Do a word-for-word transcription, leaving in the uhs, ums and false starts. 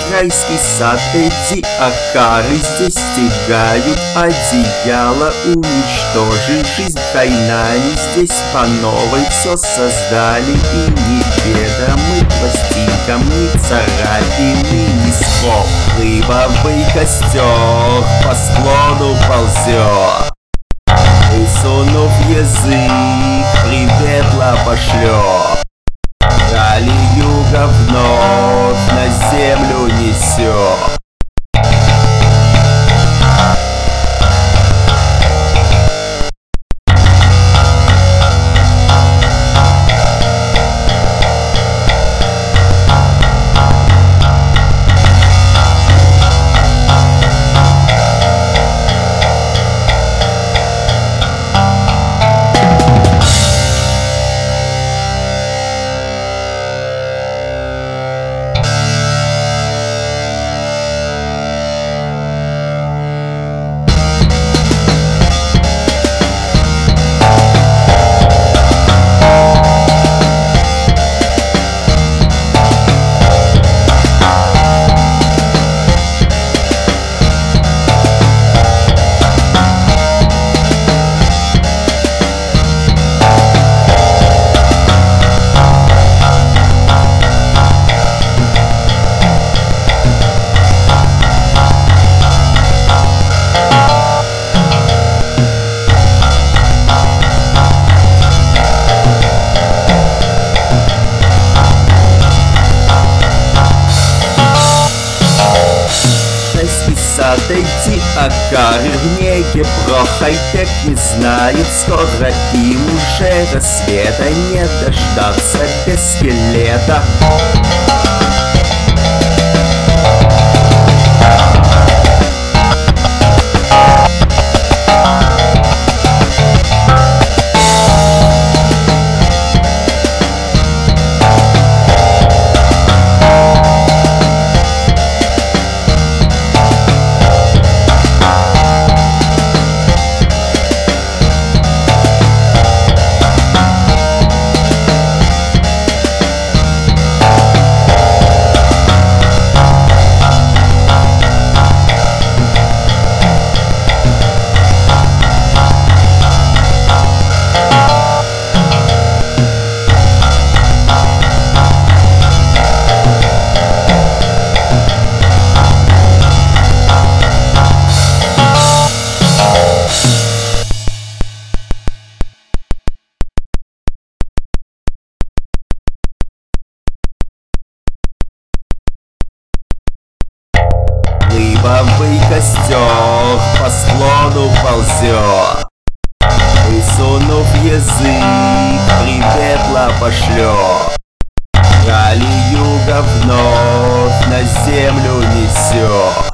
райский сад, эти акары здесь стягают одеяло, уничтожив жизнь кайнани. Здесь по новой все создали, и неведомый пластинкам ни царапины, ни скол. Рыбовый костер по склону ползет, высунув язык, привет лапошлёп. Ралли юга вновь на землю несет. Эти акары в неге про хай-тек не знают. Скоро им уже рассвета не дождаться без скелета. Рыбовый костер по склону ползет, высунув язык, привет лапошлёп. Ралли юга вновь на землю несет.